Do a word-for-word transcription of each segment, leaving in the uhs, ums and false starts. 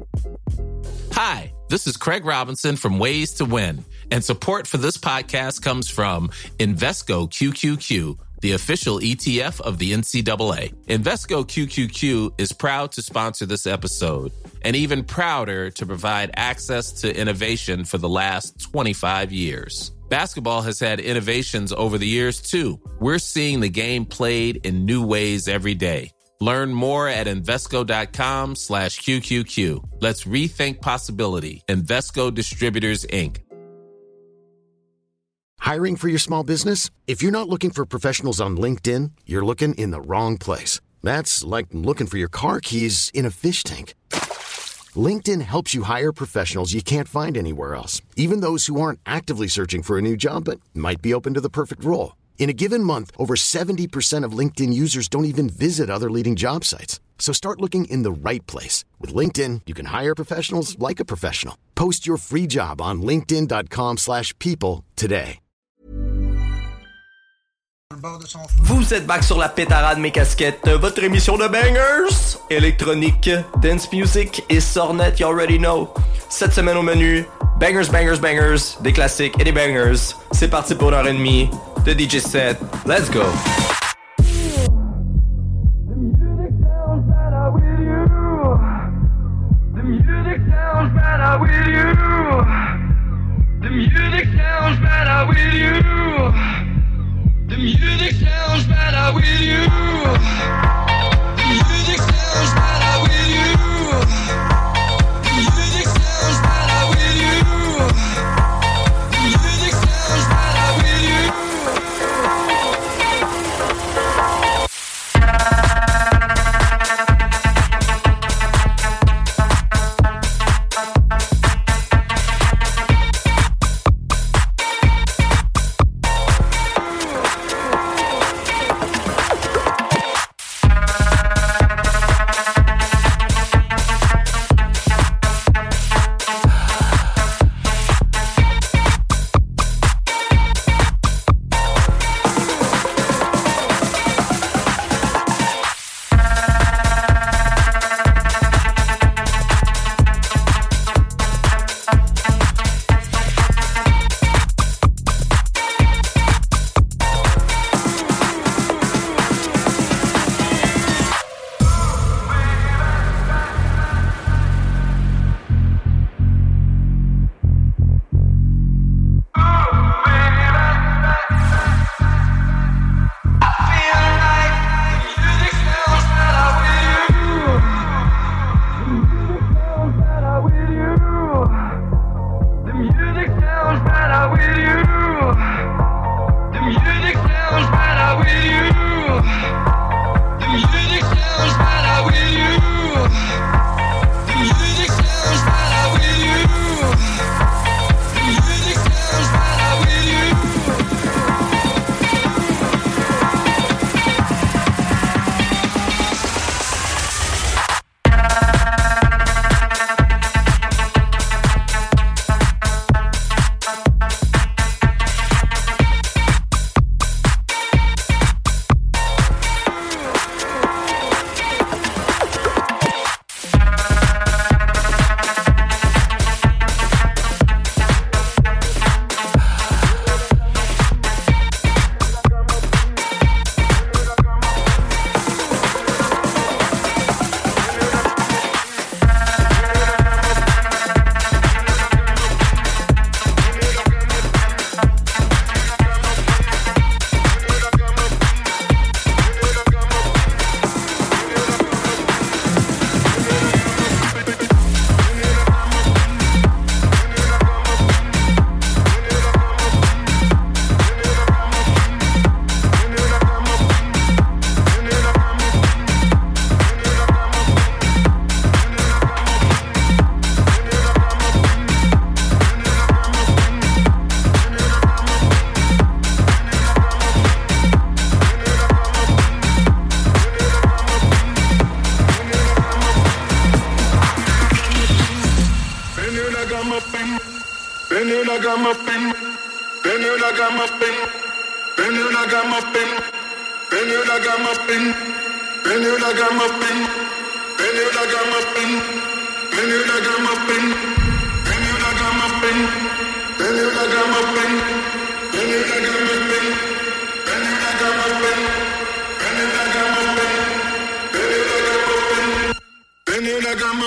Hi, this is Craig Robinson from Ways to Win, and support for this podcast comes from Invesco Q Q Q, the official E T F of the N C double A. Invesco Q Q Q is proud to sponsor this episode, and even prouder to provide access to innovation for the last twenty-five years. Basketball has had innovations over the years, too. We're seeing the game played in new ways every day. Learn more at Invesco.com slash QQQ. Let's rethink possibility. Invesco Distributors, Incorporated. Hiring for your small business? If you're not looking for professionals on LinkedIn, you're looking in the wrong place. That's like looking for your car keys in a fish tank. LinkedIn helps you hire professionals you can't find anywhere else, even those who aren't actively searching for a new job but might be open to the perfect role. In a given month, over seventy percent of LinkedIn users don't even visit other leading job sites. So start looking in the right place. With LinkedIn, you can hire professionals like a professional. Post your free job on linkedin.com slash people today. Vous êtes back sur la pétarade mes casquettes, votre émission de bangers, électronique, dance music et sornette, you already know. Cette semaine au menu, bangers, bangers, bangers, des classiques et des bangers. C'est parti pour une heure et demie de D J set. Let's go! The music sounds better with you. The music sounds better with you. The music sounds better with you. The music sounds better with you. The music sounds better with you. The music sounds better with you. ragamuffin, then you ragamuffin, then you ragamuffin, then you ragamuffin, then you ragamuffin, then you ragamuffin, then you ragamuffin.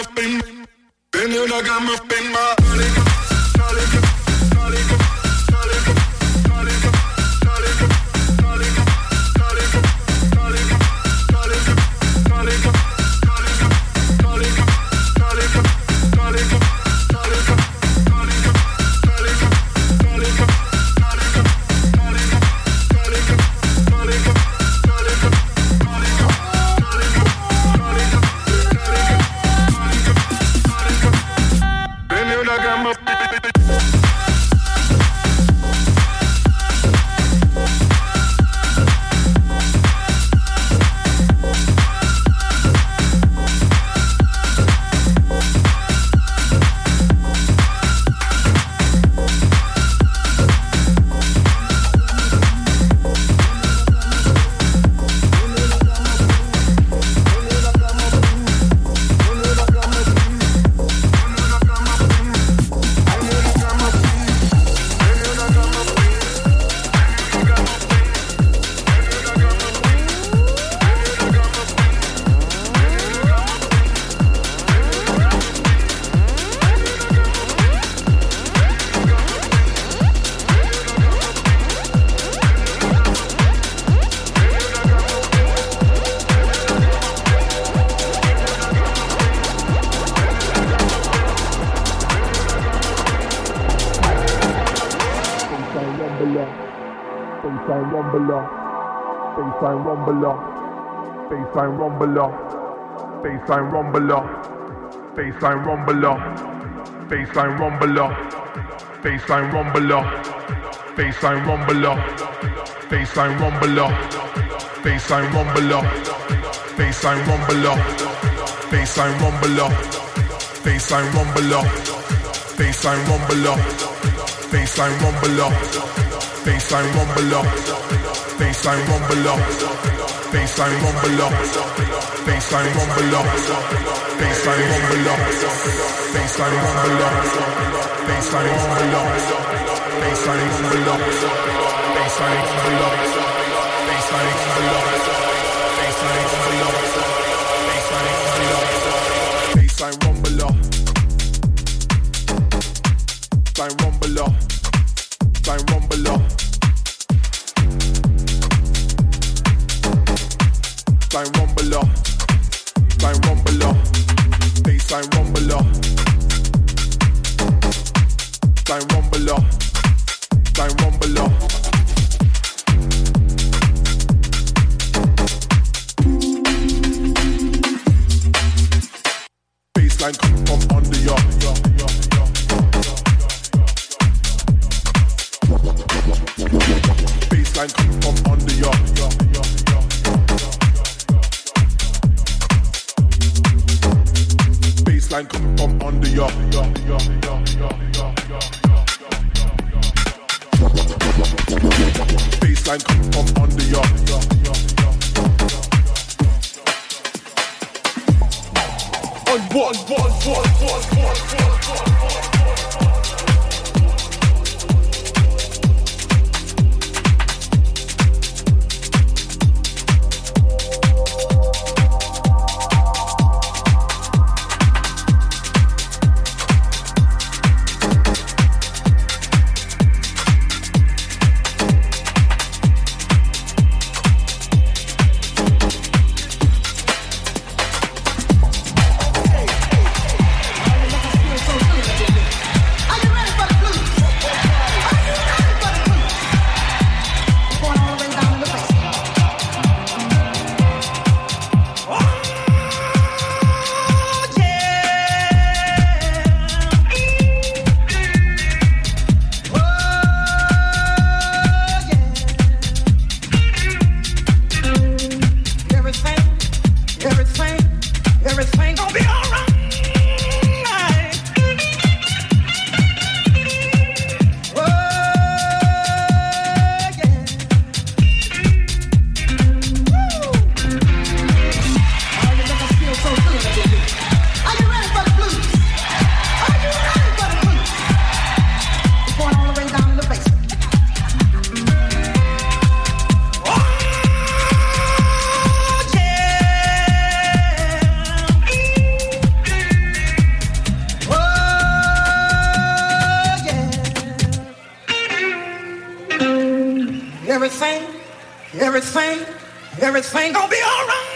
ragamuffin. Been a ragamuffin, my darling, darling, darling, darling, darling, darling, darling, darling, darling, darling, darling, darling, darling, darling, darling. Baseline rumbler, baseline rumbler, baseline rumbler, baseline rumbler, baseline rumbler, baseline rumbler, baseline rumbler, baseline rumbler, baseline rumbler, baseline rumbler, baseline rumbler, baseline rumbler, baseline rumbler, baseline rumbler, baseline rumbler. Baseline rumbler, baseline rumbler, baseline rumbler, baseline rumbler, baseline rumbler, baseline rumbler, baseline rumbler, baseline rumbler, baseline rumbler, baseline rumbler, baseline rumbler, baseline rumbler, baseline rumbler, baseline rumbler. Baseline rumbler, baseline rumbler, baseline rumbler, baseline rumbler, baseline rumbler. Baseline come from under your, baseline come from under your. Baseline come from under your, baseline come from under your. On one, one, one, one, one, one, one. Hey, hey, hey. everything, everything gonna be all right.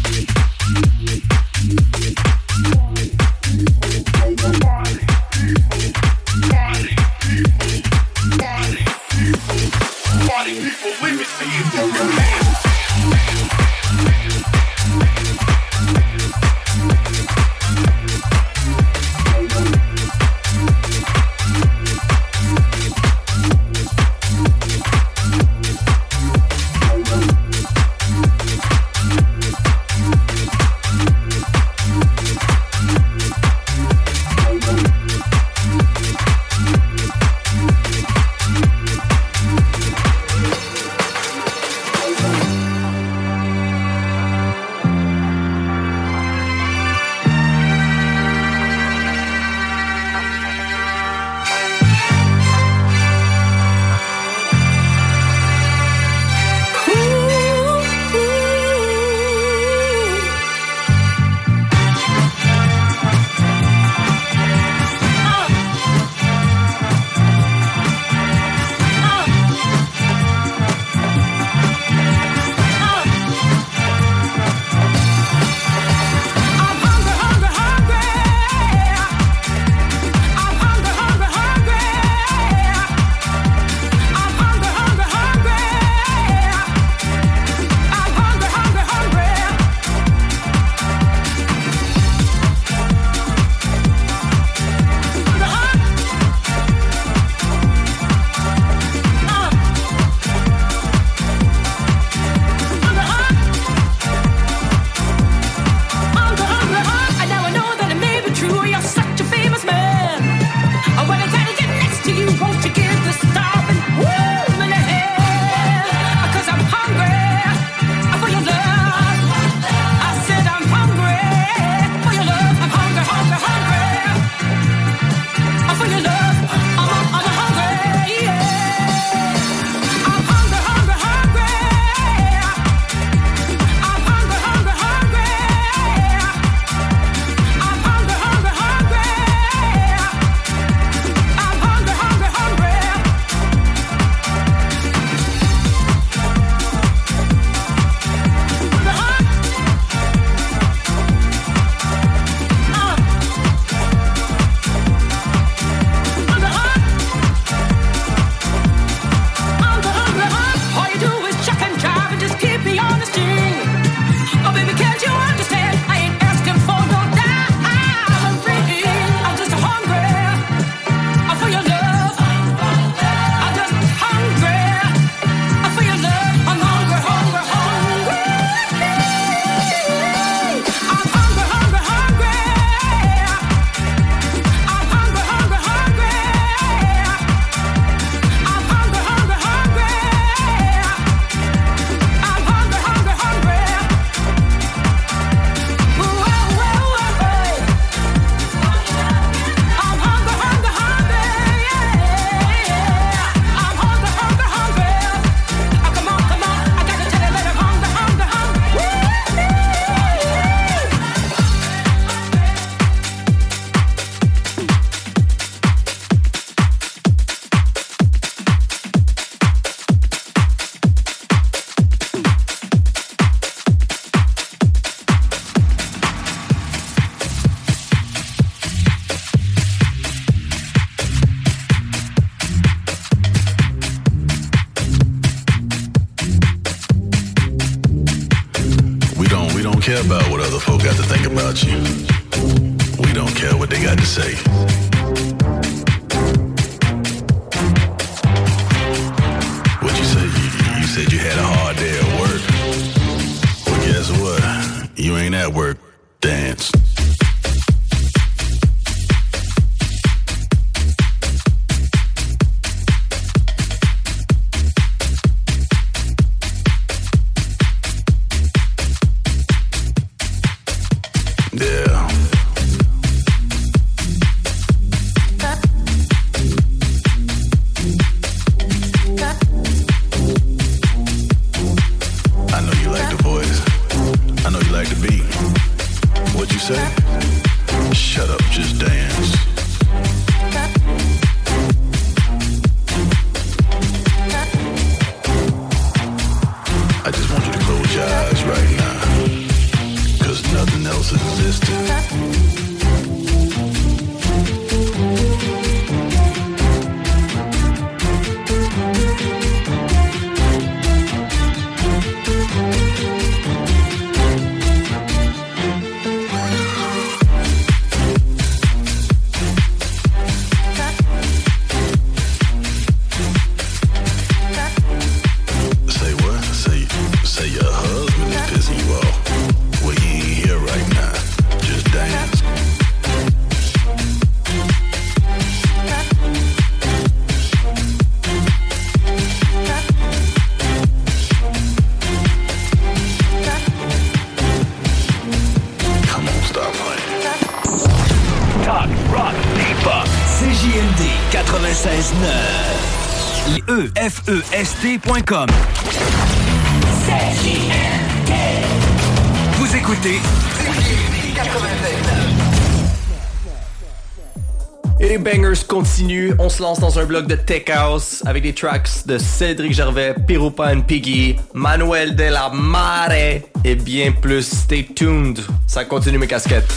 care about what other folk got to think about you. We don't care what they got to say. What you say? You, you said you had a hard day at work. Well, guess what? You ain't at work. Dance. else existed. E F E S T point com. Vous écoutez et les bangers continuent. On se lance dans un bloc de Tech House avec des tracks de Cédric Gervais, Pirupa and Piggy, Manuel de la Mare et bien plus. Stay tuned. Ça continue mes casquettes.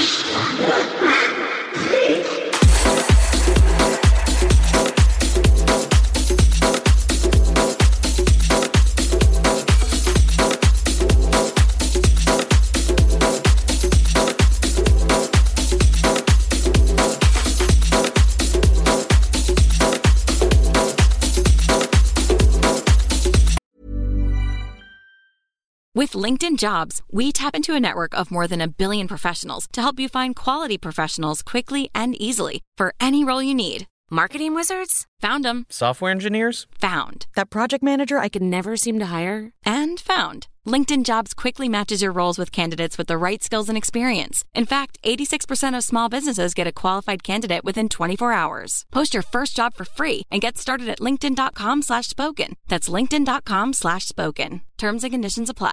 With LinkedIn Jobs, we tap into a network of more than a billion professionals to help you find quality professionals quickly and easily for any role you need. Marketing wizards? Found them. Software engineers? Found. That project manager I could never seem to hire? And found. LinkedIn Jobs quickly matches your roles with candidates with the right skills and experience. In fact, eighty-six percent of small businesses get a qualified candidate within twenty-four hours. Post your first job for free and get started at linkedin.com slash spoken. That's linkedin.com slash spoken. Terms and conditions apply.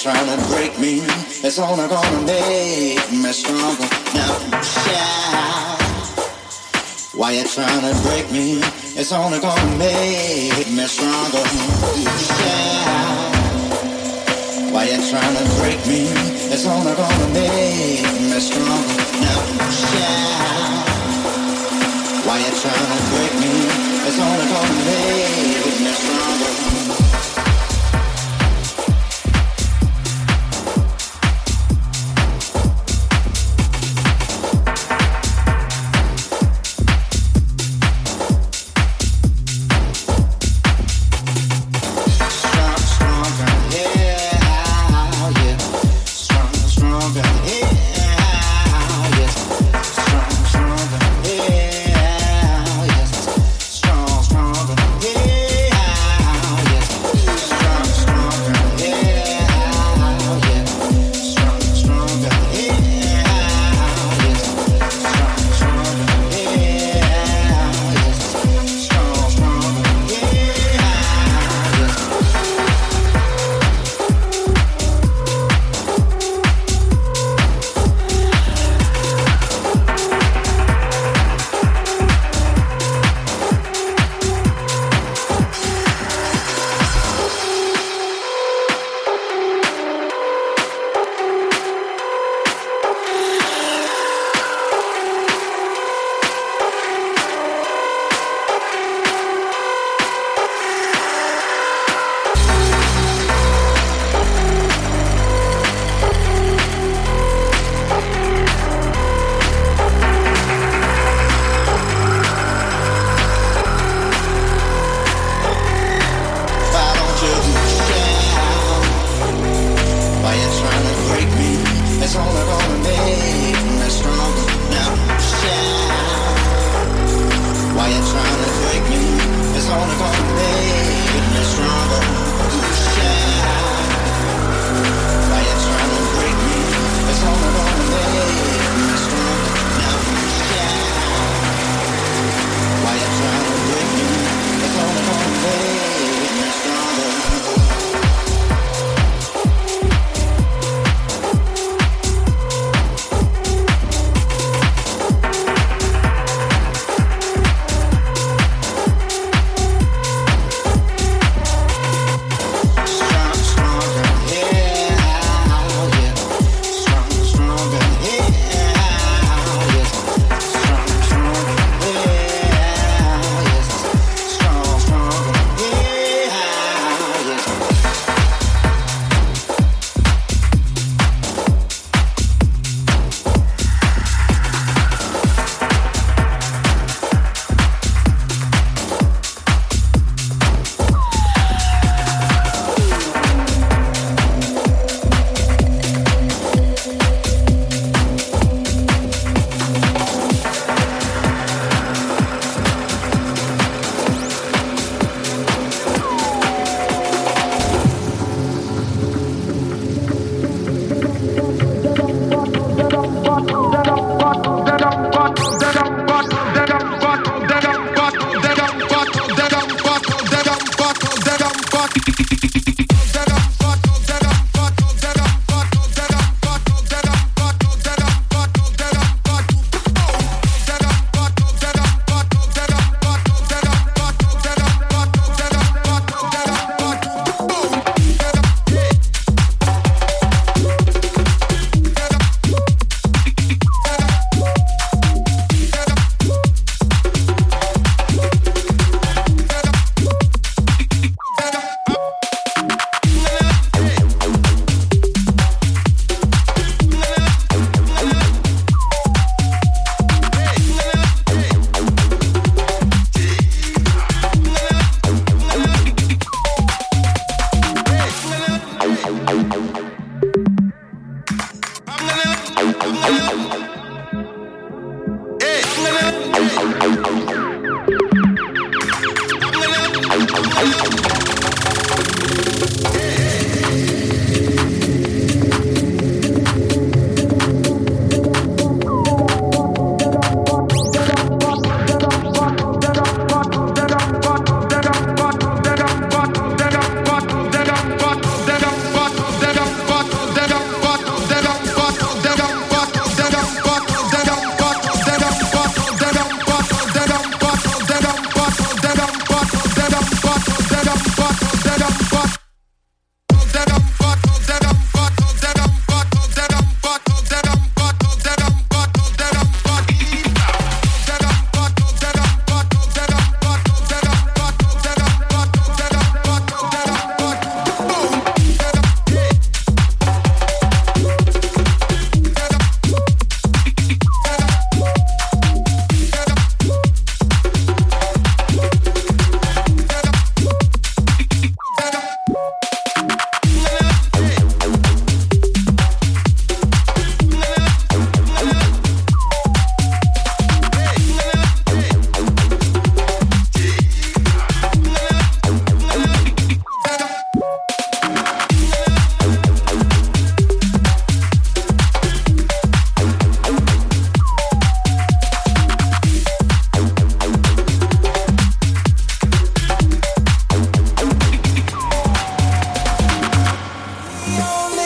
trying to break me? It's only gonna make me stronger. Now shout. Why you trying to break me? It's only gonna make me stronger. Shout. Why you trying to break me? It's only gonna make me stronger. Now shout. Why you trying to break me? It's only gonna make me stronger. Yeah.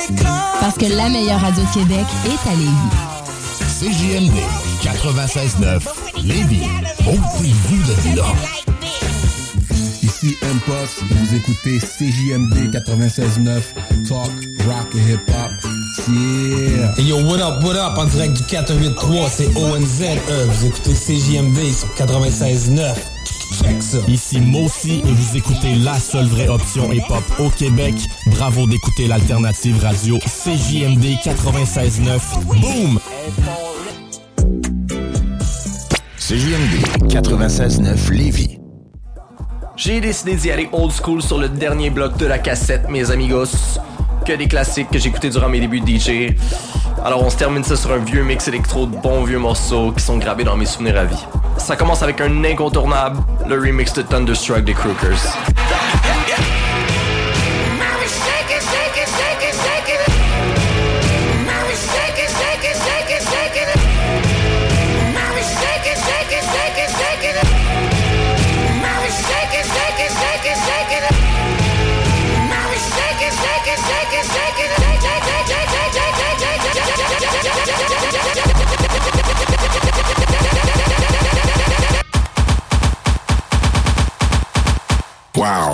Parce que la meilleure radio de Québec est à Lévis. C J M D quatre-vingt-seize neuf Lévis. Ôtez-vous de là. Ici M-Pox, vous écoutez C J M D quatre-vingt-seize neuf, Talk, Rock et Hip Hop. Yeah! Hey yo, what up, what up, en direct du quatre cent quatre-vingt-trois, c'est O N Z E. Vous écoutez C J M D sur quatre-vingt-seize neuf. Check ça. Ici Mossy et vous écoutez la seule vraie option hip-hop au Québec. Bravo d'écouter l'alternative radio C J M D quatre-vingt-seize neuf. Boom! C J M D quatre-vingt-seize neuf Lévis. J'ai décidé d'y aller old school sur le dernier bloc de la cassette, mes amigos. Que des classiques que j'écoutais durant mes débuts de D J. Alors on se termine ça sur un vieux mix électro de bons vieux morceaux qui sont gravés dans mes souvenirs à vie. Ça commence avec un incontournable, le remix de Thunderstruck des Crookers. Wow.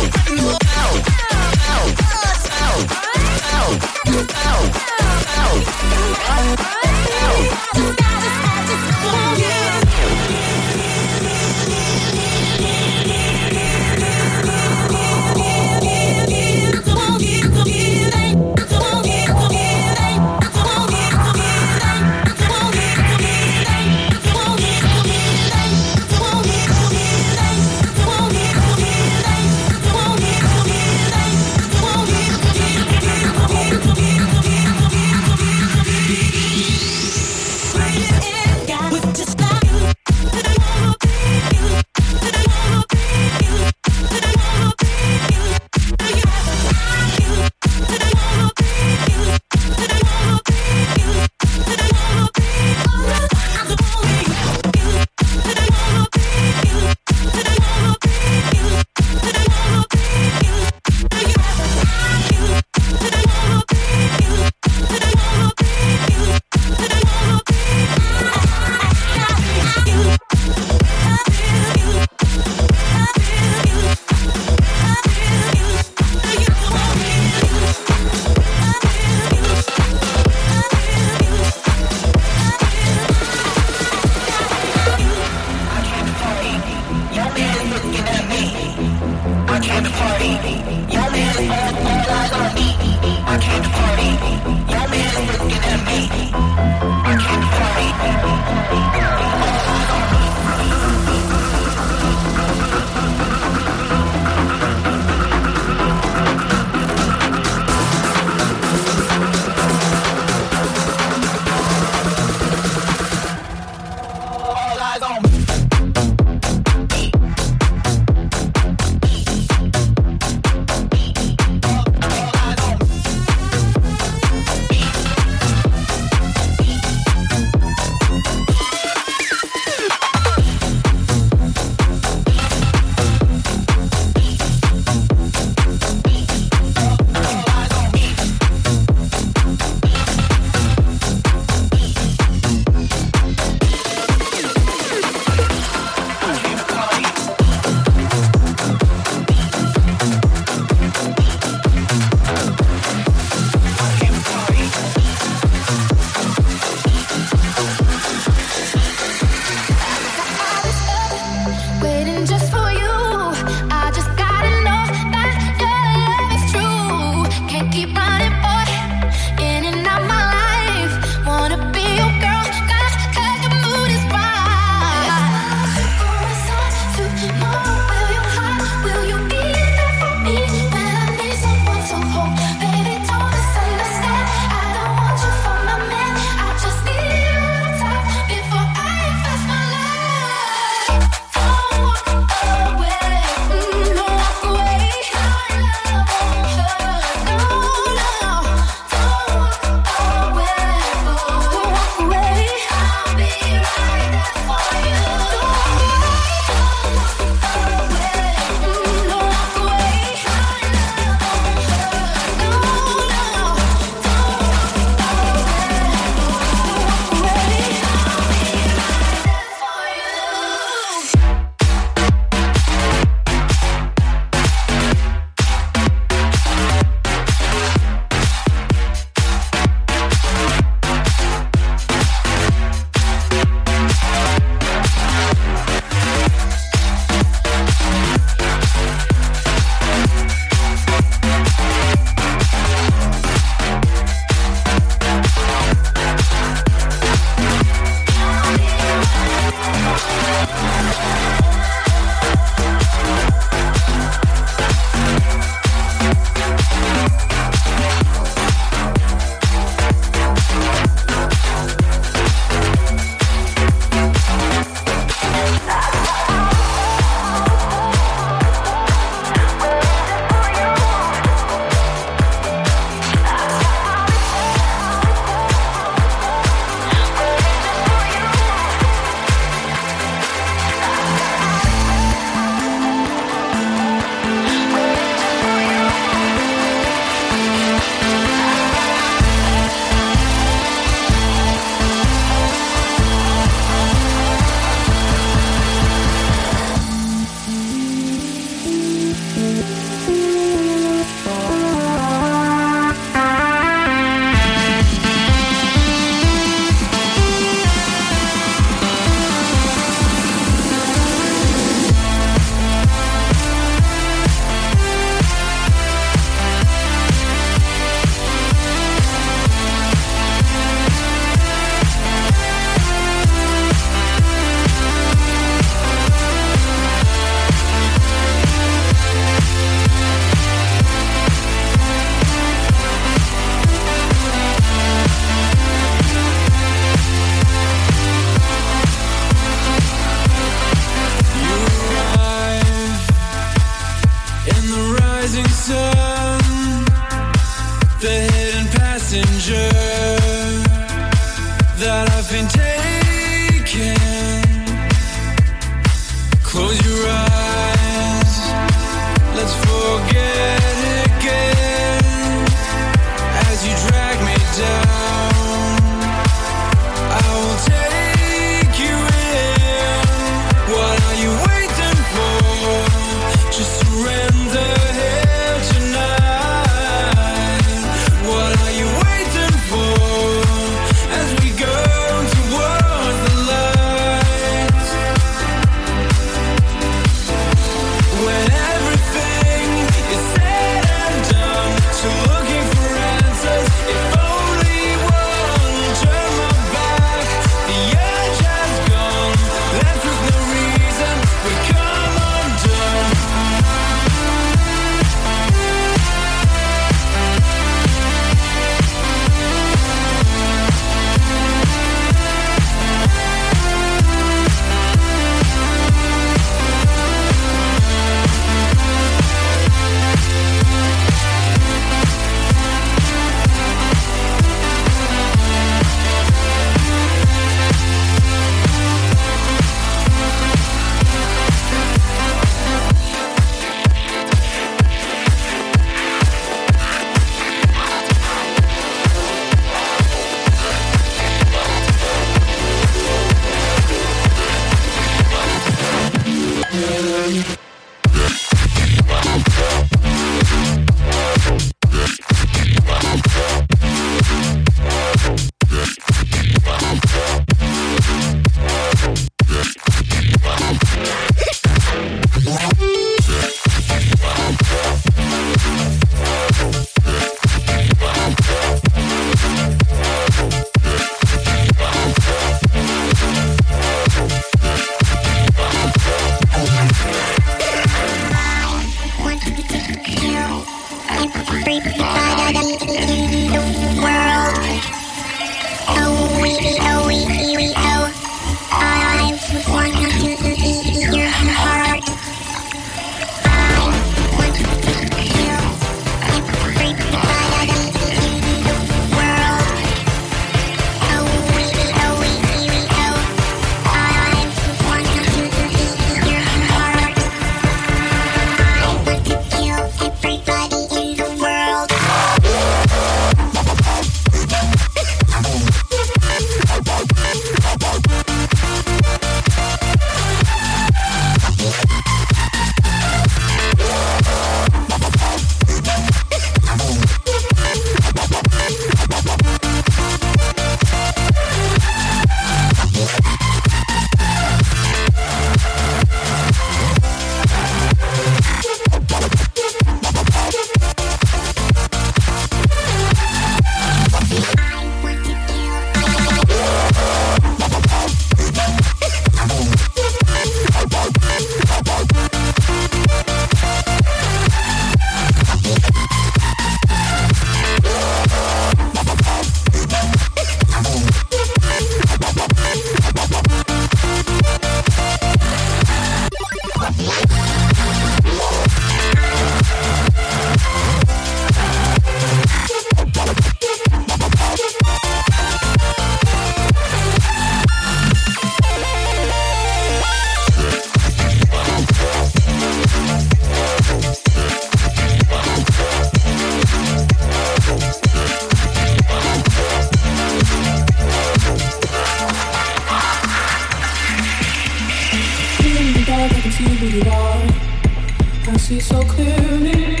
see who you are. I see so clearly.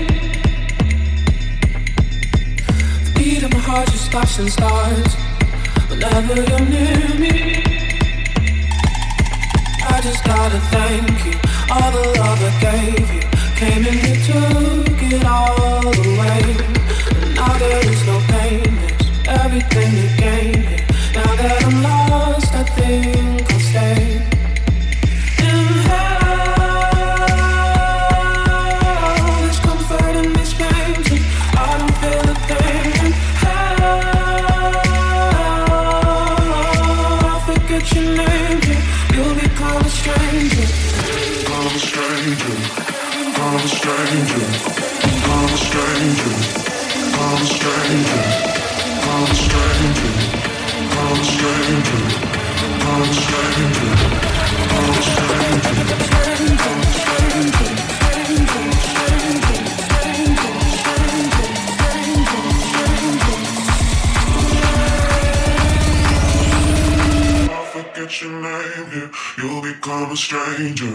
The beat of my heart just stops and starts whenever you're near me. I just gotta thank you. All the love I gave you came and you took it all away. And now there is no pain, there's everything you gave me. Now that I'm lost, I think I'll stay. In hell, there's comfort in this pain. I don't feel a thing. In hell, I'll forget your name. You'll become a stranger. Become a stranger. Become a stranger. Become a stranger. Become a stranger. Become a stranger. Become a stranger. Become a stranger. Become a stranger. Become a stranger. Forget your name here, you'll become a stranger.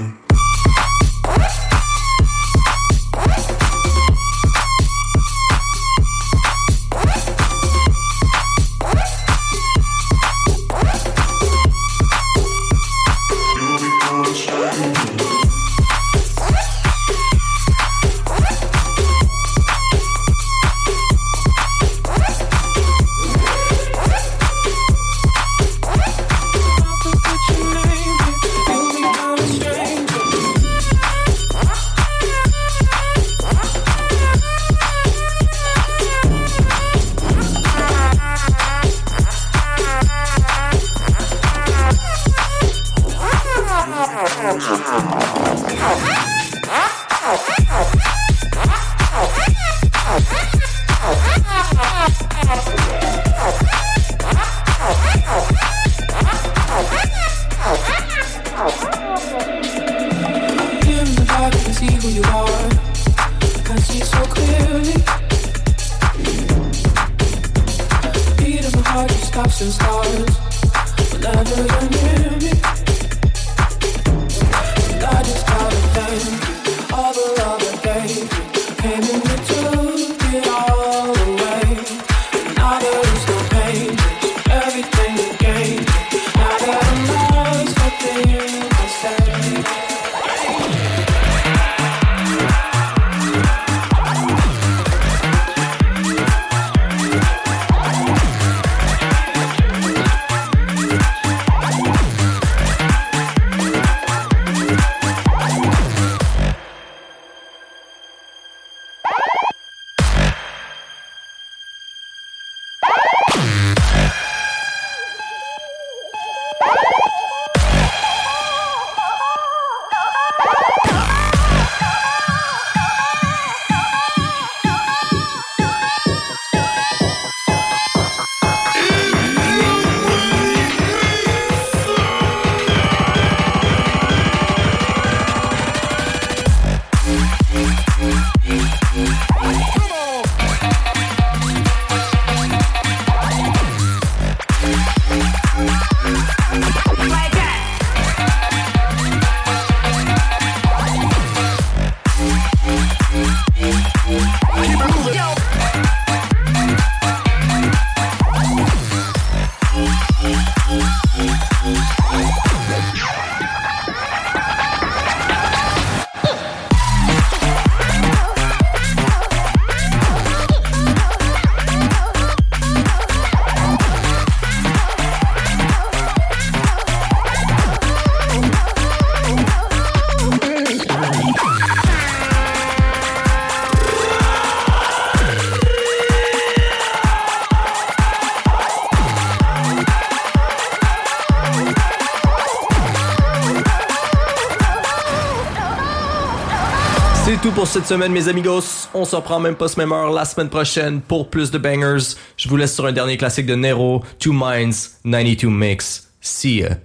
C'est tout pour cette semaine, mes amigos. On se reprend même pas ce même heure la semaine prochaine pour plus de bangers. Je vous laisse sur un dernier classique de Nero, Two Minds, ninety-two Mix. See ya.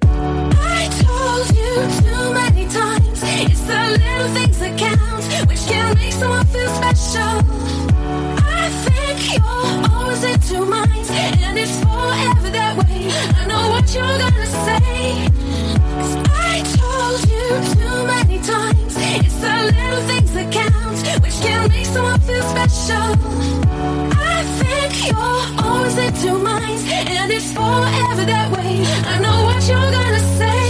I told you too many times, it's the little things that count, which can make someone feel special. I think you're always in two minds, and it's forever that way. I know what you're gonna say, 'cause I told you too many times. someone feel special. I think you're always in two minds, and it's forever that way. I know what you're gonna say.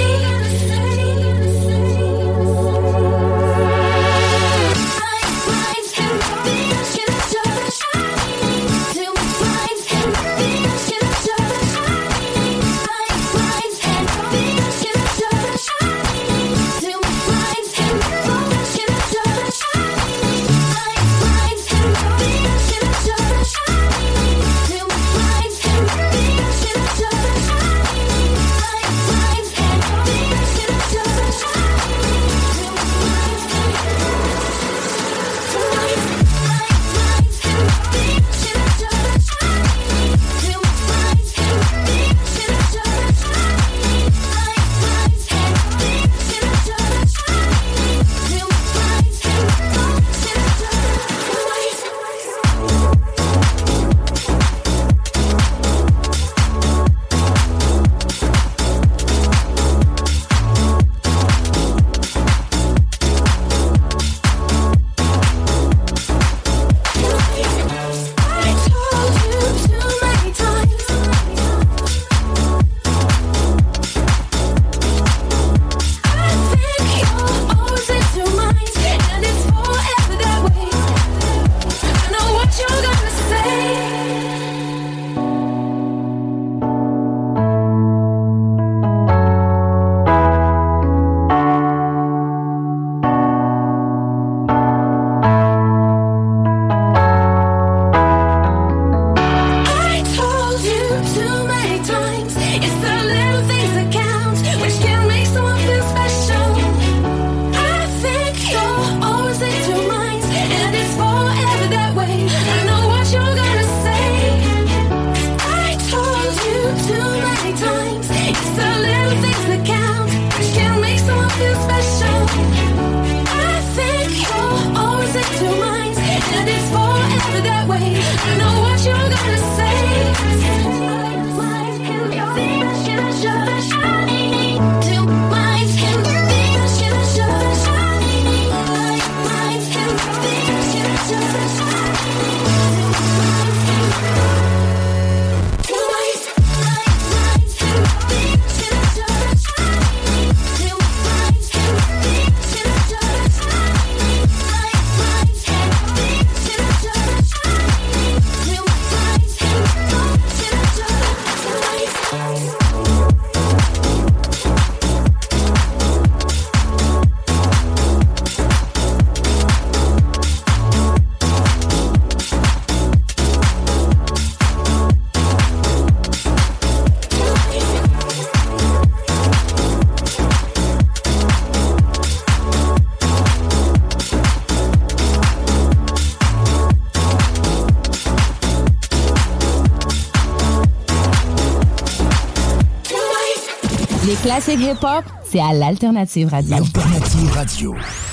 Les classiques hip-hop, c'est à l'Alternative Radio. L'Alternative Radio.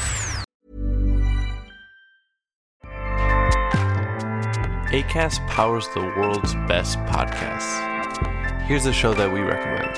Acast powers the world's best podcasts. Here's a show that we recommend.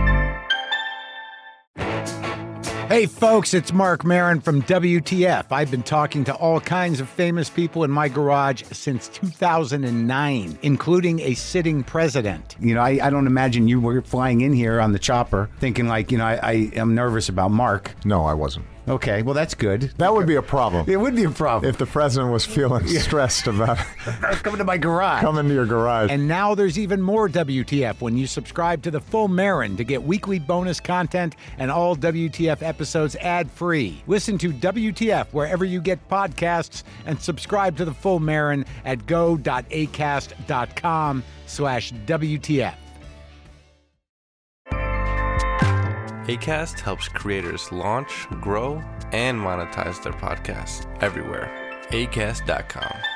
Hey folks, it's Mark Maron from W T F. I've been talking to all kinds of famous people in my garage since two thousand nine, including a sitting president. You know, I, I don't imagine you were flying in here on the chopper thinking like, you know, I, I am nervous about Mark. No, I wasn't. Okay, well, that's good. That would be a problem. It would be a problem. If the president was feeling Yeah. stressed about coming to my garage. coming to your garage. And now there's even more W T F when you subscribe to the Full Marin to get weekly bonus content and all W T F episodes ad-free. Listen to W T F wherever you get podcasts and subscribe to the Full Marin at go.acast.com slash WTF. Acast helps creators launch, grow, and monetize their podcasts everywhere. acast dot com.